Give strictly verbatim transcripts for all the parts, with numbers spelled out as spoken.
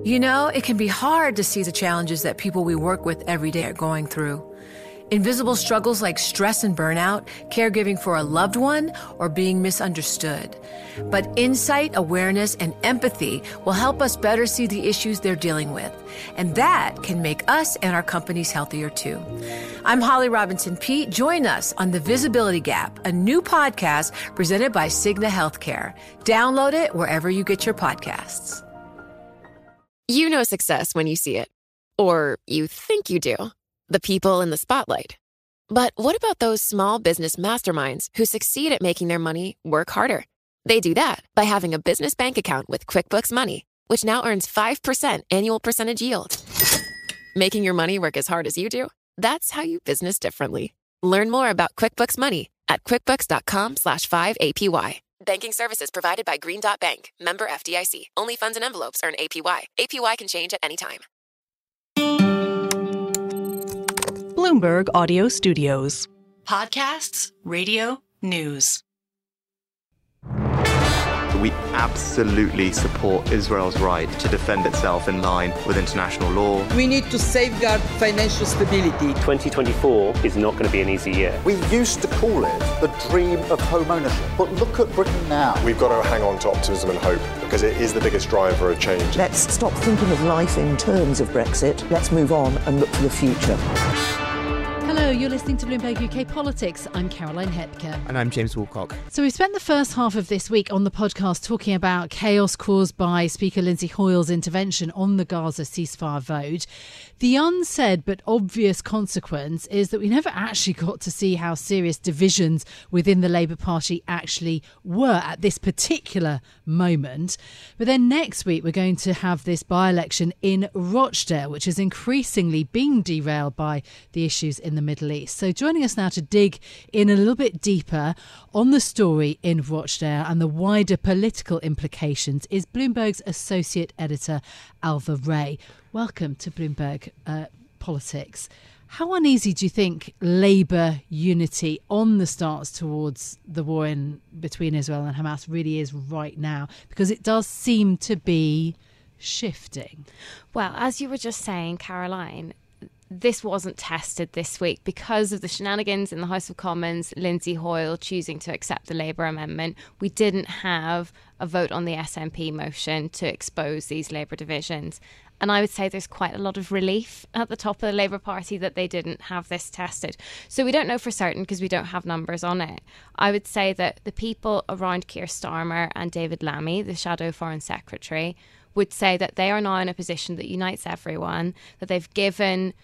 You know, it can be hard to see the challenges that people we work with every day are going through. Invisible struggles like stress and burnout, caregiving for a loved one, or being misunderstood. But insight, awareness, and empathy will help us better see the issues they're dealing with. And that can make us and our companies healthier too. I'm Holly Robinson Peete. Join us on The Visibility Gap, a new podcast presented by Cigna Healthcare. Download it wherever you get your podcasts. You know success when you see it. Or you think you do. The people in the spotlight. But what about those small business masterminds who succeed at making their money work harder? They do that by having a business bank account with QuickBooks Money, which now earns five percent annual percentage yield. Making your money work as hard as you do? That's how you business differently. Learn more about QuickBooks Money at quickbooks.com slash 5APY. Banking services provided by Green Dot Bank. Member F D I C. Only funds and envelopes earn A P Y. A P Y can change at any time. Bloomberg Audio Studios. Podcasts, radio, news. We absolutely support Israel's right to defend itself in line with international law. We need to safeguard financial stability. twenty twenty-four is not going to be an easy year. We used to call it the dream of home ownership, but look at Britain now. We've got to hang on to optimism and hope because it is the biggest driver of change. Let's stop thinking of life in terms of Brexit. Let's move on and look for the future. Hello, you're listening to Bloomberg U K Politics. I'm Caroline Hepker. And I'm James Woolcock. So we spent the first half of this week on the podcast talking about chaos caused by Speaker Lindsay Hoyle's intervention on the Gaza ceasefire vote. The unsaid but obvious consequence is that we never actually got to see how serious divisions within the Labour Party actually were at this particular moment. But then next week we're going to have this by-election in Rochdale, which is increasingly being derailed by the issues in the Middle East. So joining us now to dig in a little bit deeper on the story in Rochdale and the wider political implications is Bloomberg's Associate Editor, Ailbhe Rea. Welcome to Bloomberg uh, Politics. How uneasy do you think Labour unity on the stance towards the war in between Israel and Hamas really is right now? Because it does seem to be shifting. Well, as you were just saying, Caroline, this wasn't tested this week because of the shenanigans in the House of Commons, Lindsay Hoyle choosing to accept the Labour amendment. We didn't have a vote on the S N P motion to expose these Labour divisions. And I would say there's quite a lot of relief at the top of the Labour Party that they didn't have this tested. So we don't know for certain because we don't have numbers on it. I would say that the people around Keir Starmer and David Lammy, the Shadow Foreign Secretary, would say that they are now in a position that unites everyone, that they've given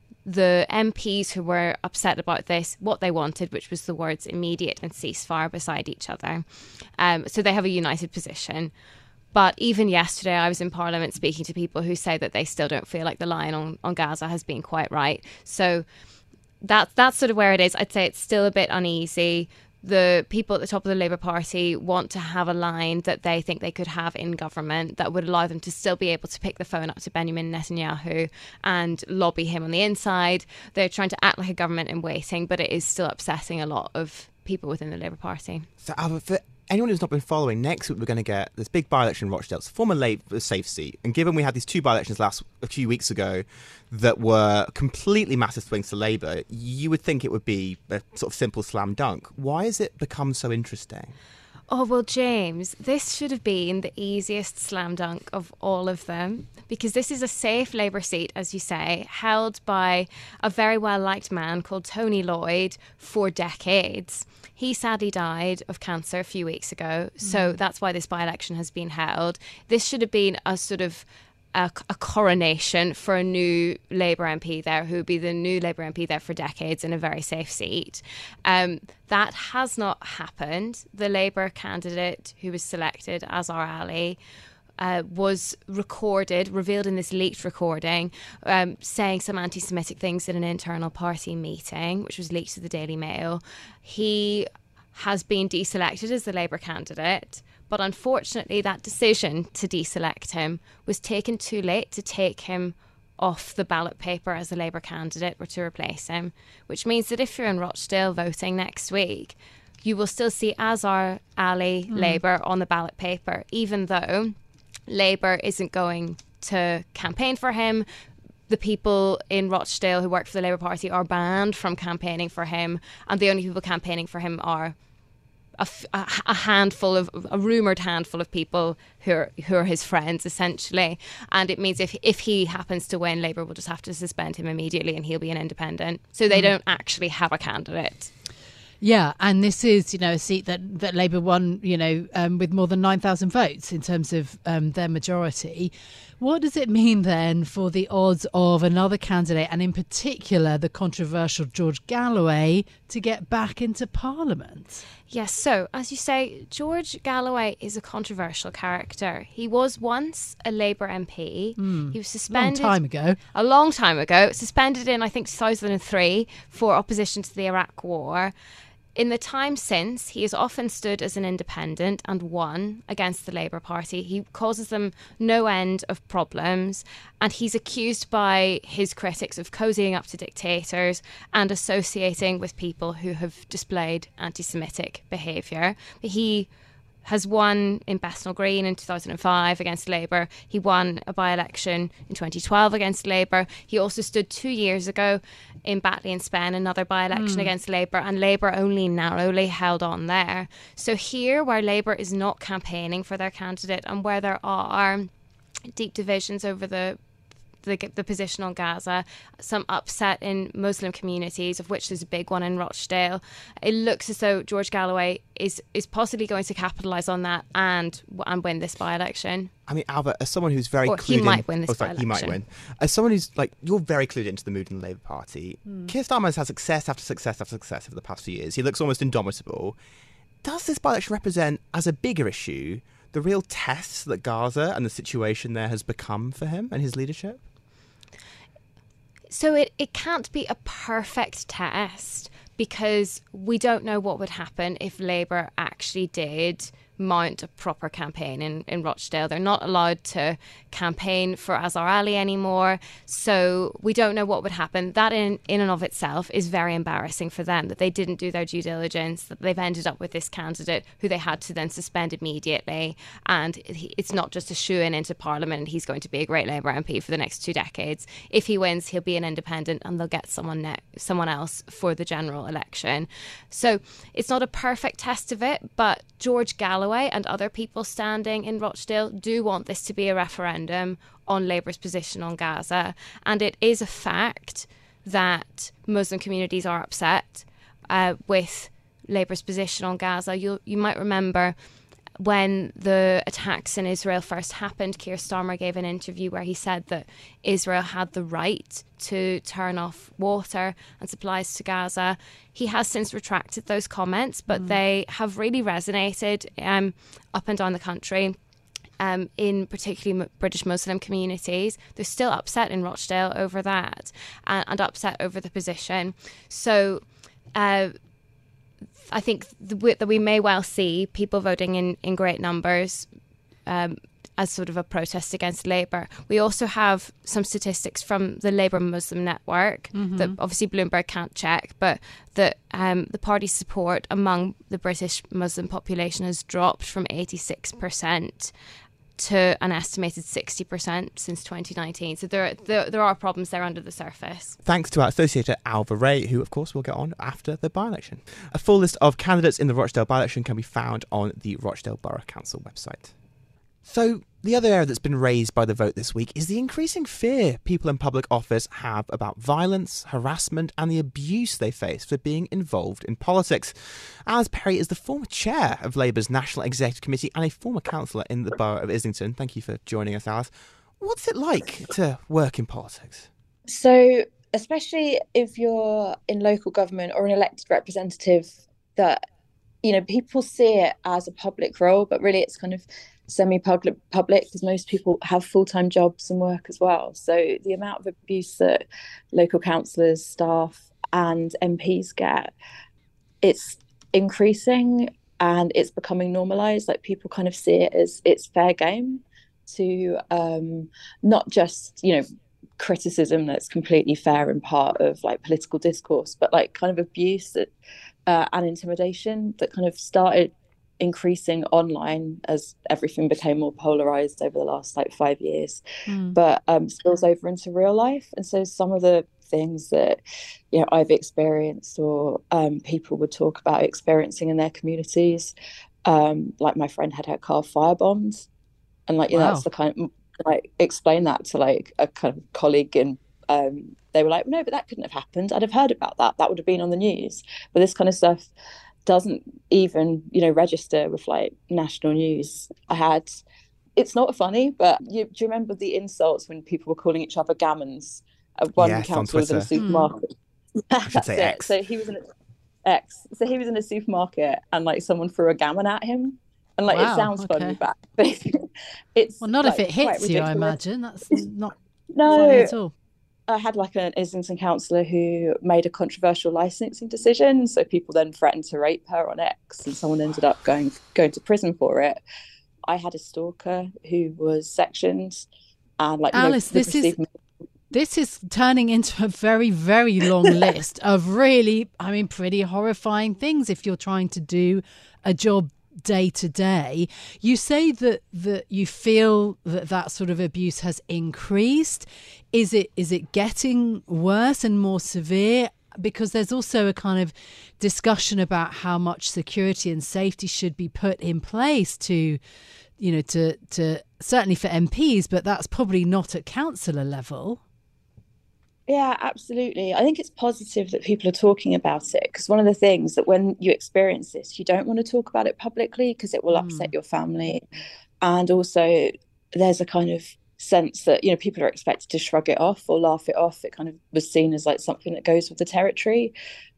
the M Ps who were upset about this what they wanted, which was the words immediate and ceasefire beside each other. Um, so they have a united position. But even yesterday, I was in Parliament speaking to people who say that they still don't feel like the line on, on Gaza has been quite right. So that, that's sort of where it is. I'd say it's still a bit uneasy. The people at the top of the Labour Party want to have a line that they think they could have in government that would allow them to still be able to pick the phone up to Benjamin Netanyahu and lobby him on the inside. They're trying to act like a government in waiting, but it is still upsetting a lot of people within the Labour Party. So, Ailbhe, for anyone who's not been following, next week we're going to get this big by-election in Rochdale. It's a former Labour safe seat. And given we had these two by-elections last a few weeks ago that were completely massive swings to Labour, you would think it would be a sort of simple slam dunk. Why has it become so interesting? Oh, well, James, this should have been the easiest slam dunk of all of them, because this is a safe Labour seat, as you say, held by a very well-liked man called Tony Lloyd for decades. He sadly died of cancer a few weeks ago, mm. so that's why this by-election has been held. This should have been a sort of A, a coronation for a new Labour M P there, who would be the new Labour M P there for decades in a very safe seat. Um, that has not happened. The Labour candidate who was selected, Azhar Ali, uh, was recorded, revealed in this leaked recording, um, saying some anti-Semitic things in an internal party meeting, which was leaked to the Daily Mail. He has been deselected as the Labour candidate. But unfortunately, that decision to deselect him was taken too late to take him off the ballot paper as a Labour candidate or to replace him, which means that if you're in Rochdale voting next week, you will still see Azhar Ali, mm. Labour, on the ballot paper, even though Labour isn't going to campaign for him. The people in Rochdale who work for the Labour Party are banned from campaigning for him, and the only people campaigning for him are a, a, a handful of a rumoured handful of people who are who are his friends, essentially. And it means if if he happens to win, Labour will just have to suspend him immediately, and he'll be an independent. So they mm. don't actually have a candidate. Yeah, and this is, you know, a seat that, that Labour won, you know, um, with more than nine thousand votes in terms of um, their majority. What does it mean then for the odds of another candidate, and in particular the controversial George Galloway, to get back into Parliament? Yes, so as you say, George Galloway is a controversial character. He was once a Labour M P. Mm, he was suspended... A long time ago. A long time ago. Suspended in, I think, two thousand three for opposition to the Iraq War. In the time since, he has often stood as an independent and won against the Labour Party. He causes them no end of problems, and he's accused by his critics of cozying up to dictators and associating with people who have displayed anti-Semitic behaviour. But he has won in Bethnal Green in two thousand five against Labour. He won a by-election in twenty twelve against Labour. He also stood two years ago in Batley and Spen, another by-election mm. against Labour, and Labour only narrowly held on there. So here, where Labour is not campaigning for their candidate and where there are deep divisions over the The, the position on Gaza, some upset in Muslim communities, of which there's a big one in Rochdale. It looks as though George Galloway is is possibly going to capitalise on that and and win this by-election. I mean, Albert, as someone who's very or clued he might in, win this oh, sorry, by-election. He might win. As someone who's like, you're very clued into the mood in the Labour Party. Mm. Keir Starmer has had success after success after success over the past few years. He looks almost indomitable. Does this by-election represent, as a bigger issue, the real test that Gaza and the situation there has become for him and his leadership? So it, it can't be a perfect test, because we don't know what would happen if Labour actually did mount a proper campaign in, in Rochdale. They're not allowed to campaign for Azhar Ali anymore, so we don't know what would happen. That in, in and of itself is very embarrassing for them, that they didn't do their due diligence, that they've ended up with this candidate who they had to then suspend immediately, and it's not just a shoo-in into Parliament. He's going to be a great Labour M P for the next two decades. If he wins, he'll be an independent, and they'll get someone ne- someone else for the general election. So it's not a perfect test of it, but George Galloway and other people standing in Rochdale do want this to be a referendum on Labour's position on Gaza. And it is a fact that Muslim communities are upset uh, with Labour's position on Gaza. You you might remember when the attacks in Israel first happened, Keir Starmer gave an interview where he said that Israel had the right to turn off water and supplies to Gaza. He has since retracted those comments, but mm. they have really resonated um, up and down the country. Um, in particularly British Muslim communities, they're still upset in Rochdale over that, and, and upset over the position. So uh, I think th- that we may well see people voting in, in great numbers um, as sort of a protest against Labour. We also have some statistics from the Labour Muslim Network mm-hmm. that obviously Bloomberg can't check, but that um, the party's support among the British Muslim population has dropped from eighty-six percent to an estimated sixty percent since twenty nineteen. So there, there there are problems there under the surface. Thanks to our associator Alva Ray, who of course will get on after the by-election. A full list of candidates in the Rochdale by-election can be found on the Rochdale Borough Council website. So the other area that's been raised by the vote this week is the increasing fear people in public office have about violence, harassment and the abuse they face for being involved in politics. Alice Perry is the former chair of Labour's National Executive Committee and a former councillor in the borough of Islington. Thank you for joining us, Alice. What's it like to work in politics? So, especially if you're in local government or an elected representative, that, you know, people see it as a public role, but really it's kind of semi-public public because most people have full-time jobs and work as well. So the amount of abuse that local councillors, staff and M Ps get, it's increasing and it's becoming normalised. Like, people kind of see it as it's fair game to um, not just, you know, criticism that's completely fair and part of like political discourse, but like kind of abuse that, uh, and intimidation that kind of started increasing online as everything became more polarized over the last like five years, mm. but um, spills over into real life. And so some of the things that, you know, I've experienced or um, people would talk about experiencing in their communities, um, like my friend had her car firebombed, and like, you wow. know, that's the kind of, like, explain that to like a kind of colleague, and um, they were like, no, but that couldn't have happened. I'd have heard about that. That would have been on the news. But this kind of stuff doesn't even, you know, register with like national news. I had, it's not funny, but you, do you remember the insults when people were calling each other gammons? Uh, one yes, council was in a supermarket. Mm. I should say X. So he was in a, X. So he was in a supermarket, and like someone threw a gammon at him, and like wow, it sounds okay. funny, but it's well, not like, if it hits you. I imagine that's not no funny at all. I had like an Islington councillor who made a controversial licensing decision. So people then threatened to rape her on X, and someone ended up going going to prison for it. I had a stalker who was sectioned, and like Alice, no, this is this is turning into a very, very long list of really, I mean, pretty horrifying things if you're trying to do a job day to day. You say that that you feel that that sort of abuse has increased. Is it is it getting worse and more severe? Because there's also a kind of discussion about how much security and safety should be put in place to, you know, to to certainly for M Ps, but that's probably not at councillor level. Yeah, absolutely. I think it's positive that people are talking about it, because one of the things that when you experience this, you don't want to talk about it publicly because it will mm. upset your family. And also there's a kind of sense that, you know, people are expected to shrug it off or laugh it off. It kind of was seen as like something that goes with the territory.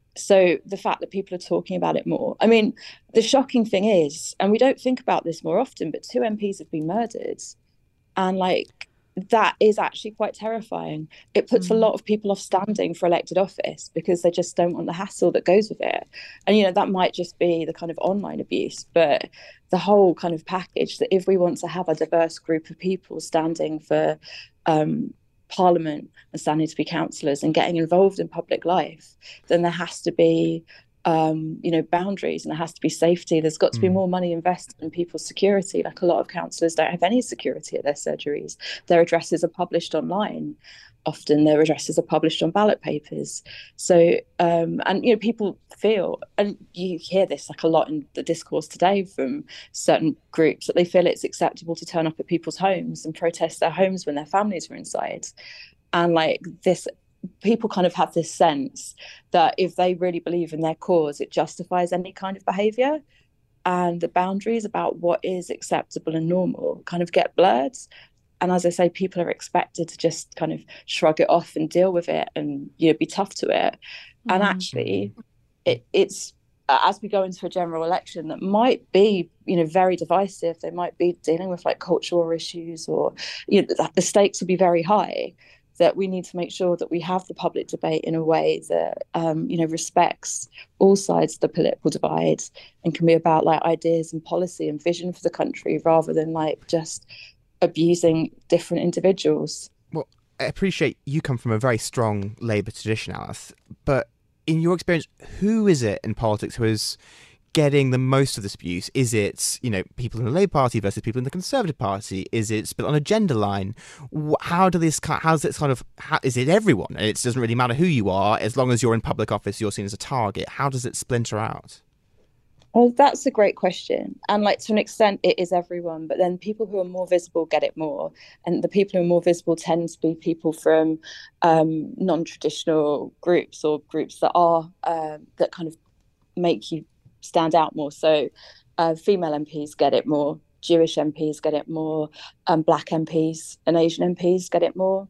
So the fact that people are talking about it more, I mean, the shocking thing is, and we don't think about this more often, but two M Ps have been murdered. And like, that is actually quite terrifying. It puts mm. a lot of people off standing for elected office because they just don't want the hassle that goes with it. And, you know, that might just be the kind of online abuse, but the whole kind of package that if we want to have a diverse group of people standing for um, Parliament and standing to be councillors and getting involved in public life, then there has to be um you know boundaries, and there has to be safety. There's got to be mm. more money invested in people's security. Like, a lot of councillors don't have any security at their surgeries. Their addresses are published online. Often their addresses are published on ballot papers. So um and you know people feel, and you hear this like a lot in the discourse today from certain groups, that they feel it's acceptable to turn up at people's homes and protest their homes when their families are inside. And like this, people kind of have this sense that if they really believe in their cause, it justifies any kind of behaviour, and the boundaries about what is acceptable and normal kind of get blurred. And as I say, people are expected to just kind of shrug it off and deal with it and, you know, be tough to it. Mm. And actually, it, it's uh, as we go into a general election that might be, you know, very divisive. They might be dealing with like cultural issues, or, you know, the, the stakes will be very high. That we need to make sure that we have the public debate in a way that, um, you know, respects all sides of the political divide and can be about like ideas and policy and vision for the country, rather than like just abusing different individuals. Well, I appreciate you come from a very strong Labour tradition, Alice, but in your experience, who is it in politics who is getting the most of this abuse? Is it, you know, people in the Labour Party versus people in the Conservative Party? Is it split on a gender line? How do this? How's it kind of? How, is it everyone? It doesn't really matter who you are, as long as you're in public office, you're seen as a target. How does it splinter out? Well, that's a great question. And like, to an extent, it is everyone. But then people who are more visible get it more. And the people who are more visible tend to be people from um, non-traditional groups, or groups that are uh, that kind of make you stand out more. So uh, female M Ps get it more, Jewish M Ps get it more, um, black M Ps and Asian M Ps get it more.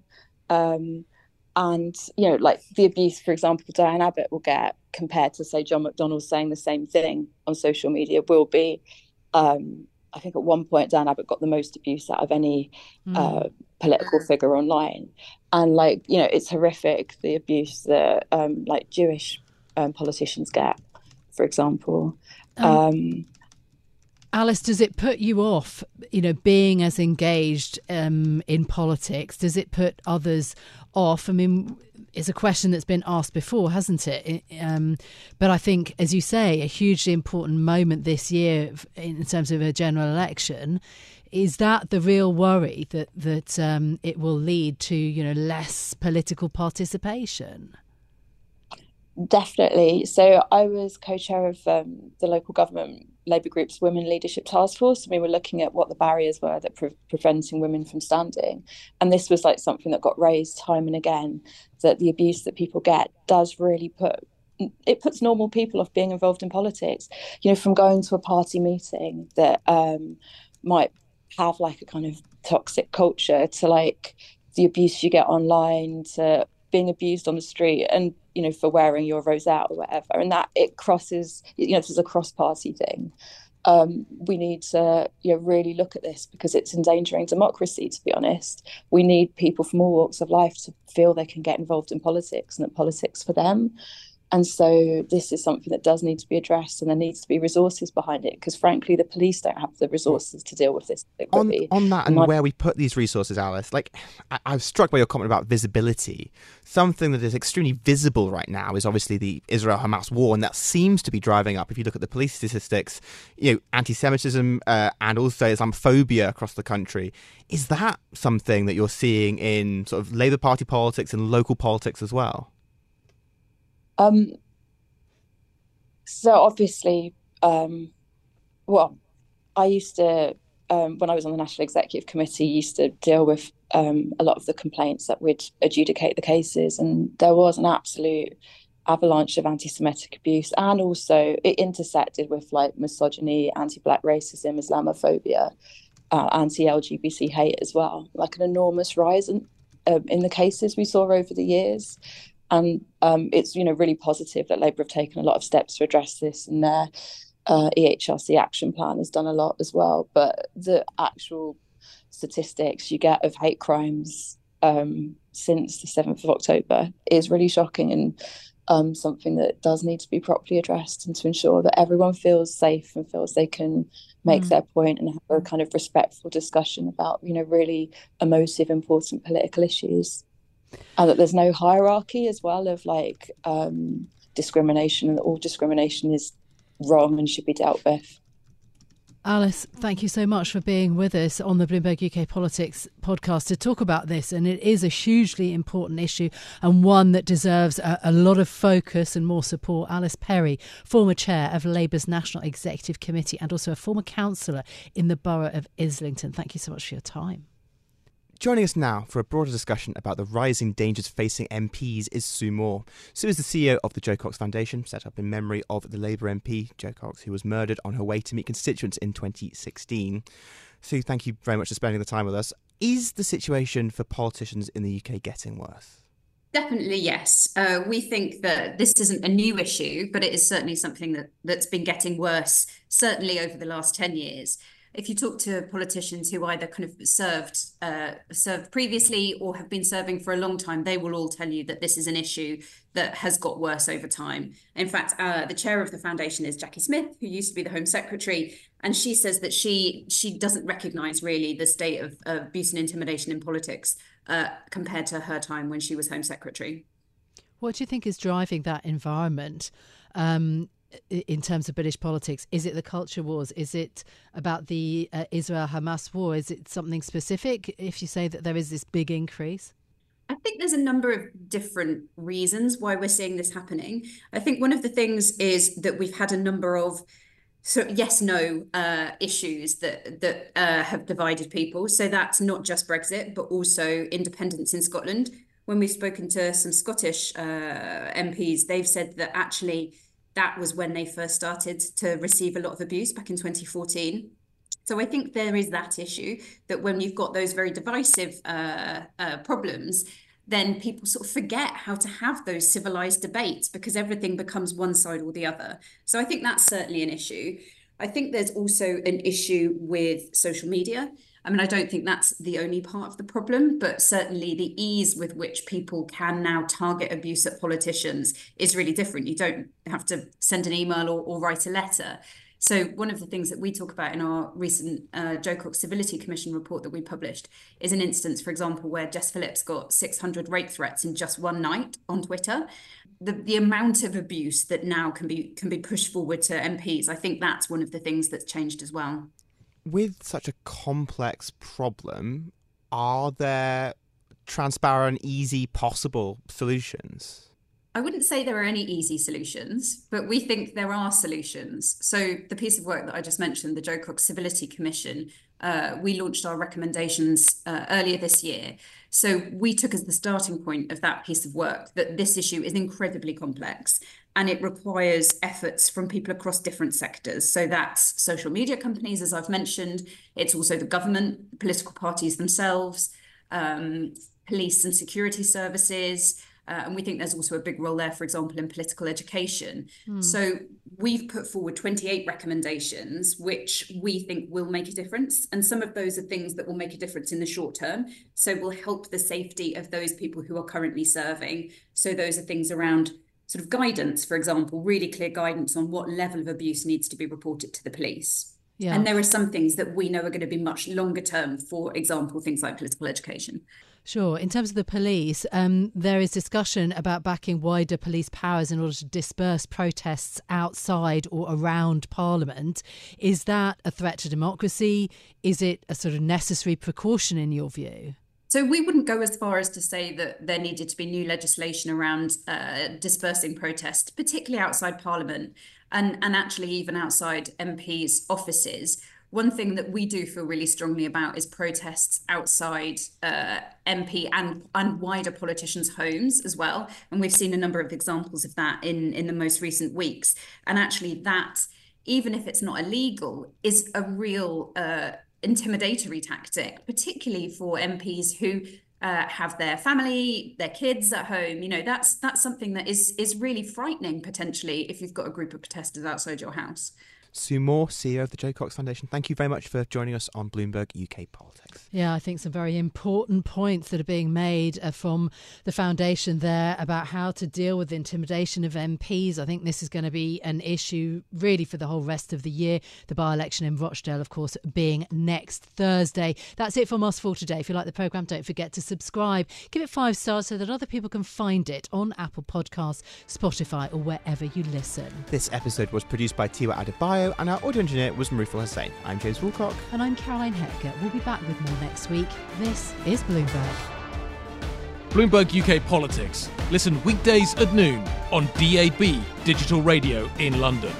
Um, and, you know, like the abuse, for example, Diane Abbott will get, compared to, say, John McDonnell saying the same thing on social media, will be, um, I think at one point, Diane Abbott got the most abuse out of any mm. uh, political figure online. And, like, you know, it's horrific, the abuse that, um, like, Jewish um, politicians get, for example. Um, um, Alice, does it put you off, you know, being as engaged um, in politics? Does it put others off? I mean, is a question that's been asked before, hasn't it? Um, but I think, as you say, a hugely important moment this year in terms of a general election. Is that the real worry, that that um, it will lead to, you know, less political participation? Definitely. So I was co-chair of um, the local government Labour group's Women Leadership Task Force, and we were looking at what the barriers were that pre- preventing women from standing. And this was like something that got raised time and again, that the abuse that people get does really put, it puts normal people off being involved in politics. You know, from going to a party meeting that um, might have like a kind of toxic culture, to like the abuse you get online, to being abused on the street, and you know, for wearing your rosette or whatever, and that it crosses, you know, this is a cross-party thing. Um, we need to, you know, really look at this, because it's endangering democracy, to be honest. We need people from all walks of life to feel they can get involved in politics, and that politics for them. And so this is something that does need to be addressed, and there needs to be resources behind it, because frankly, the police don't have the resources to deal with this. On, on that and My- where we put these resources, Alice, like I, I was struck by your comment about visibility. Something that is extremely visible right now is obviously the Israel-Hamas war, and that seems to be driving up, if you look at the police statistics, you know, anti-Semitism uh, and also Islamophobia across the country. Is that something that you're seeing in sort of Labour Party politics and local politics as well? Um, so obviously, um, well, I used to, um, when I was on the National Executive Committee, used to deal with um, a lot of the complaints that would adjudicate the cases. And there was an absolute avalanche of anti-Semitic abuse. And also it intersected with like misogyny, anti-Black racism, Islamophobia, uh, anti-L G B T hate as well. Like an enormous rise in, uh, in the cases we saw over the years. And um, it's, you know, really positive that Labour have taken a lot of steps to address this, and their uh, E H R C action plan has done a lot as well. But the actual statistics you get of hate crimes um, since the seventh of October is really shocking, and um, something that does need to be properly addressed, and to ensure that everyone feels safe and feels they can make mm. their point and have a kind of respectful discussion about, you know, really emotive, important political issues. And that there's no hierarchy as well of like um, discrimination, and that all discrimination is wrong and should be dealt with. Alice, thank you so much for being with us on the Bloomberg U K Politics podcast to talk about this. And it is a hugely important issue, and one that deserves a, a lot of focus and more support. Alice Perry, former chair of Labour's National Executive Committee and also a former councillor in the borough of Islington. Thank you so much for your time. Joining us now for a broader discussion about the rising dangers facing M Ps is Sue Moore. Sue is the C E O of the Jo Cox Foundation, set up in memory of the Labour M P, Jo Cox, who was murdered on her way to meet constituents in twenty sixteen. Sue, thank you very much for spending the time with us. Is the situation for politicians in the U K getting worse? Definitely, yes. Uh, we think that this isn't a new issue, but it is certainly something that, that's been getting worse, certainly over the last ten years. If you talk to politicians who either kind of served uh, served previously or have been serving for a long time, they will all tell you that this is an issue that has got worse over time. In fact, uh, the chair of the foundation is Jackie Smith, who used to be the Home Secretary, and she says that she she doesn't recognise really the state of uh, abuse and intimidation in politics uh, compared to her time when she was Home Secretary. What do you think is driving that environment? Um, in terms of British politics? Is it the culture wars? Is it about the uh, Israel-Hamas war? Is it something specific if you say that there is this big increase? I think there's a number of different reasons why we're seeing this happening. I think one of the things is that we've had a number of so yes, no uh, issues that that uh, have divided people. So that's not just Brexit, but also independence in Scotland. When we've spoken to some Scottish uh, M Ps, they've said that actually that was when they first started to receive a lot of abuse back in twenty fourteen. So I think there is that issue that when you've got those very divisive uh, uh, problems, then people sort of forget how to have those civilized debates because everything becomes one side or the other. So I think that's certainly an issue. I think there's also an issue with social media. I mean, I don't think that's the only part of the problem, but certainly the ease with which people can now target abuse at politicians is really different. You don't have to send an email or, or write a letter. So one of the things that we talk about in our recent uh, Jo Cox Civility Commission report that we published is an instance, for example, where Jess Phillips got six hundred rape threats in just one night on Twitter. The, the amount of abuse that now can be can be pushed forward to M Ps, I think that's one of the things that's changed as well. With such a complex problem, are there transparent, easy, possible solutions? I wouldn't say there are any easy solutions, but we think there are solutions. So the piece of work that I just mentioned, the Jo Cox Civility Commission, uh, we launched our recommendations uh, earlier this year. So we took as the starting point of that piece of work that this issue is incredibly complex and it requires efforts from people across different sectors. So that's social media companies, as I've mentioned. It's also the government, political parties themselves, um, police and security services. Uh, and we think there's also a big role there, for example, in political education. Mm. So we've put forward twenty-eight recommendations, which we think will make a difference. And some of those are things that will make a difference in the short term. So will help the safety of those people who are currently serving. So those are things around sort of guidance, for example, really clear guidance on what level of abuse needs to be reported to the police. Yeah. And there are some things that we know are going to be much longer term, for example, things like political education. Sure. In terms of the police, um, there is discussion about backing wider police powers in order to disperse protests outside or around Parliament. Is that a threat to democracy? Is it a sort of necessary precaution in your view? So we wouldn't go as far as to say that there needed to be new legislation around uh, dispersing protests, particularly outside Parliament and, and actually even outside M Ps' offices. One thing that we do feel really strongly about is protests outside uh, M P and, and wider politicians' homes as well. And we've seen a number of examples of that in, in the most recent weeks. And actually that, even if it's not illegal, is a real uh, intimidatory tactic, particularly for M Ps who uh, have their family, their kids at home. You know, that's that's something that is is really frightening, potentially, if you've got a group of protesters outside your house. Sue Moore, C E O of the Jo Cox Foundation, thank you very much for joining us on Bloomberg U K Politics. Yeah, I think some very important points that are being made uh, from the foundation there about how to deal with the intimidation of M Ps. I think this is going to be an issue really for the whole rest of the year. The by-election in Rochdale, of course, being next Thursday. That's it from us for today. If you like the programme, don't forget to subscribe. Give it five stars so that other people can find it on Apple Podcasts, Spotify or wherever you listen. This episode was produced by Tiwa Adebayo and our audio engineer was Marufal Hussain. I'm James Woolcock. And I'm Caroline Hepker. We'll be back with more next week. This is Bloomberg. Bloomberg U K Politics. Listen weekdays at noon on D A B Digital Radio in London.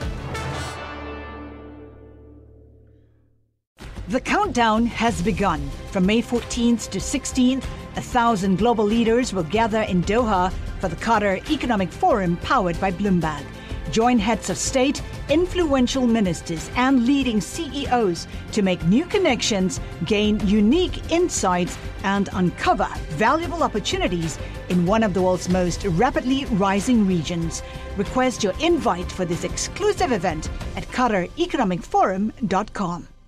The countdown has begun. From May fourteenth to sixteenth, a thousand global leaders will gather in Doha for the Qatar Economic Forum powered by Bloomberg. Join heads of state, influential ministers and leading C E Os to make new connections, gain unique insights and uncover valuable opportunities in one of the world's most rapidly rising regions. Request your invite for this exclusive event at qatar economic forum dot com.